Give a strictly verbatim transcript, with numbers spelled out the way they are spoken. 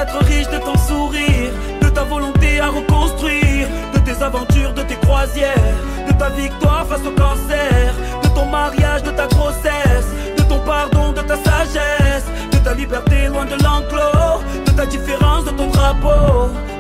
d'être riche de ton sourire, de ta volonté à reconstruire, de tes aventures, de tes croisières, de ta victoire face au cancer, de ton mariage, de ta grossesse, de ton pardon, de ta sagesse, de ta liberté loin de l'enclos, de ta différence, de ton drapeau.